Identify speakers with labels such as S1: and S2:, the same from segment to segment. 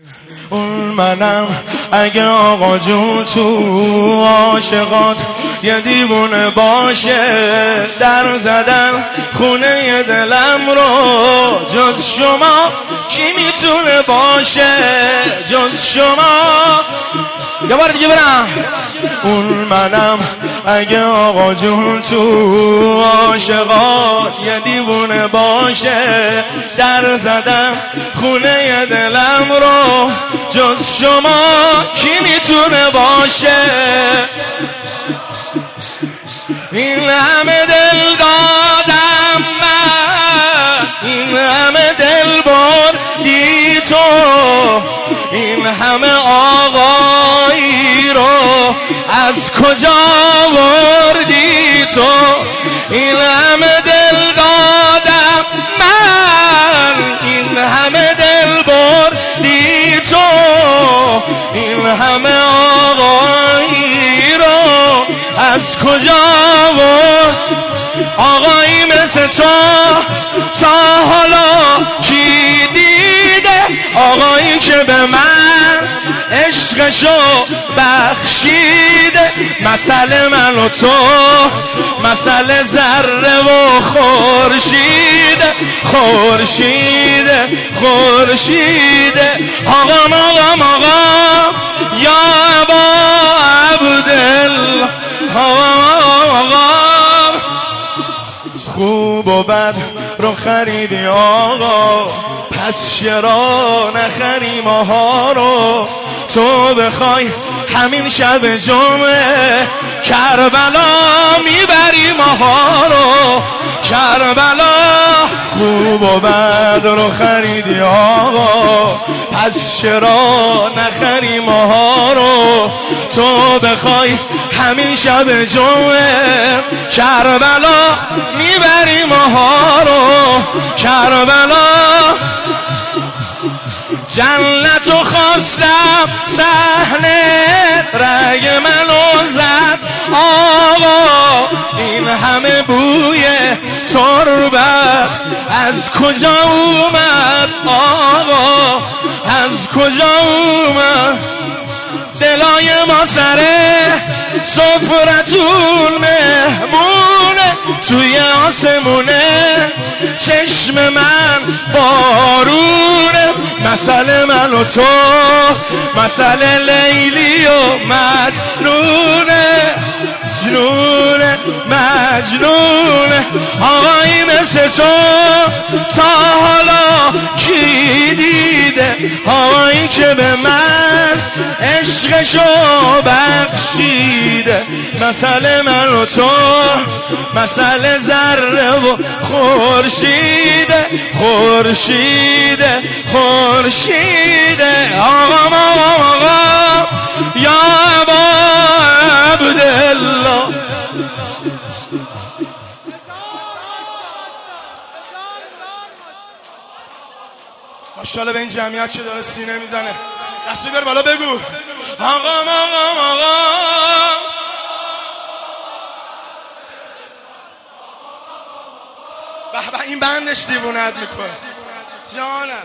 S1: اون منم اگه آقا جون تو عاشقات یه دیوونه باشه، در زدن خونه دلم رو جز شما کی میتونه باشه جز شما. یه بار دیگه برم. اون منم اگه آقا جون تو عاشقات یه دیوونه باشه، در زدن خونه دلم رو جز شما کی میتونه باشه. این همه دل دادم من، این همه دل بردی تو، این همه آقایی رو از کجا وردی تو. این همه دل دادم من، این همه دل بردی تو، این همه آقایی رو از کجا ورد. آقایی مثل تو تا حالا کی دیده؟ آقایی که به من عشقشو بخشیده. مسئله من و تو، مسئله ذره و خورشیده، خورشیده خورشیده. آقام آقام آقام یا ابا عبدالله، آقام خوب و بد رو خریدی آقا، پس چرا نخری ماها رو؟ تو بخوای همین شب جمعه کربلا میبری ماها رو، کربلا. خوب و بد رو خریدی آقا، پس چرا نخری ماها رو؟ تو بخوای همین شب جمعه کربلا میبری ماها رو، کربلا. جنتو خواستم صحنه رگ منو زد آقا، این همه بوی تربت از کجا اومد آقا، از کجا اومد؟ دلای ما سره سفرتون مهمونه، توی آسمونه چشم من بارونه. مسئله من و تو، مسئله لیلی و مجنونه، جنونه مجنونه. آقایی مثل تو تا حالا کی دیده؟ آقایی که به من عشقشو بخشیده. مسئله من و تو، مسئله ذره و خورشیده، خورشیده خورشیده. آقام آقام آقام یا ابا عبدالله. ماشاءالله به این جمعیت که داره سینه میزنه. دستی بر بالا بگو آقام آقام آقام. به به این بندش دیوونت میکنه جانم.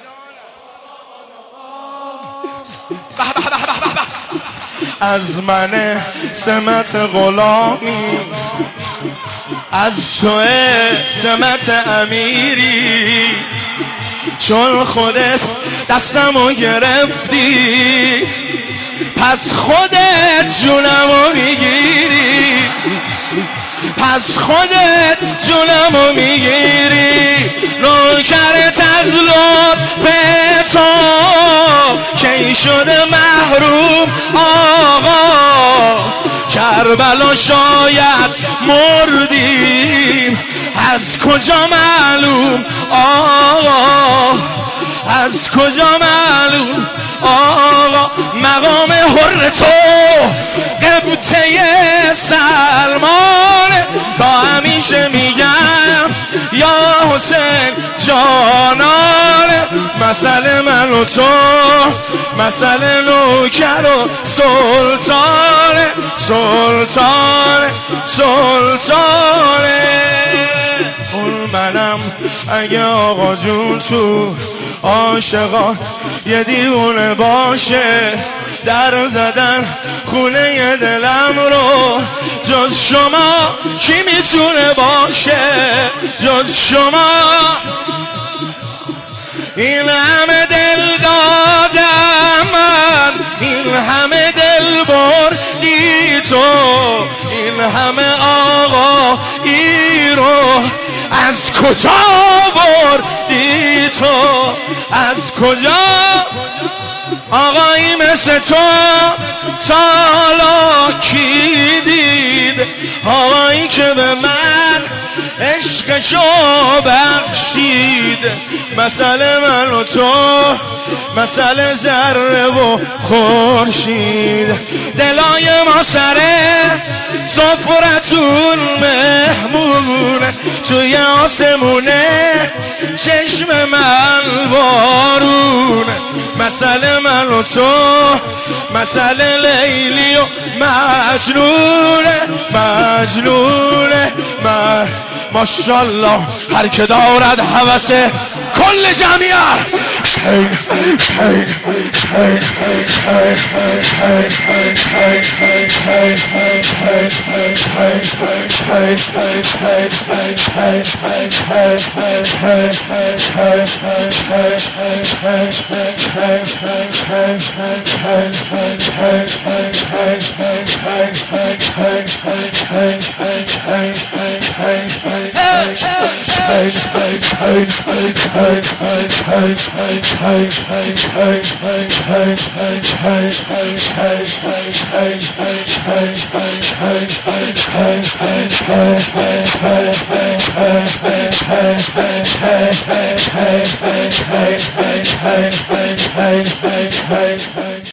S1: به به به به به. از من سمت غلامی، از تو سمت امیری، چون خودت دستمو گرفتی پس خودت جونمو میگیری، پس خودت جونمو میگیری. نوکرت از لطف تو کی شده محروم آقا، کربلا شاید مردیم از کجا معلوم آقا، از کجا معلوم آقا. مقام حر تو قبطه سلمانه، تا همیشه میگم یا حسین جانانه. مسئله من و تو، مسئله نوکر و سلطانه، سلطانه سلطانه. اون منم اگه آقا جون تو عاشقان یه دیوونه باشه در زدن خونه دلم رو جز شما کی میتونه باشه جز شما این همه دل دادم من این همه دل بردی تو این همه آقا ای رو از کجا بردی تو از کجا آقایی مثل تو سالا کی دید آقایی که به من عشقشو بخشید مسئله من و تو مسئله ذره و خورشید دلای ما سره سفرتون مهمون توی آسمونه چشم من بارون مسئله من و تو مسئله لیلی و مجنونه ماشالله هر که دارد هوس کل جمعیه